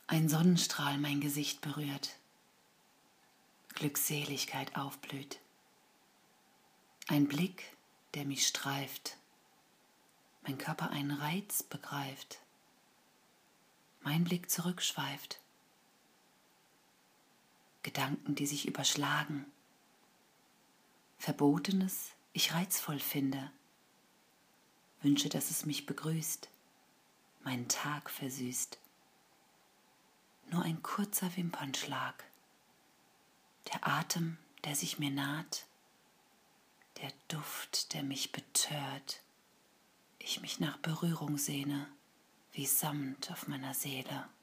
Ein Sonnenstrahl mein Gesicht berührt, Glückseligkeit aufblüht. Ein Blick, der mich streift, mein Körper einen Reiz begreift, mein Blick zurückschweift. Gedanken, die sich überschlagen, Verbotenes ich reizvoll finde, wünsche, dass es mich begrüßt, meinen Tag versüßt. Nur ein kurzer Wimpernschlag, der Atem, der sich mir naht, der Duft, der mich betört, ich mich nach Berührung sehne, wie Samt auf meiner Seele.